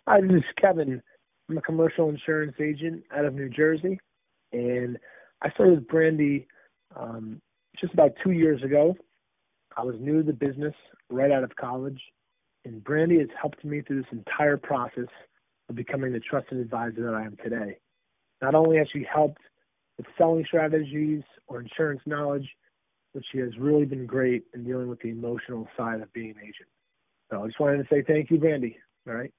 Hi, this is Kevin. I'm a commercial insurance agent out of New Jersey, and I started with Brandy just about 2 years ago. I was new to the business right out of college, and Brandy has helped me through this entire process of becoming the trusted advisor that I am today. Not only has she helped with selling strategies or insurance knowledge, but she has really been great in dealing with the emotional side of being an agent. So I just wanted to say thank you, Brandy. All right.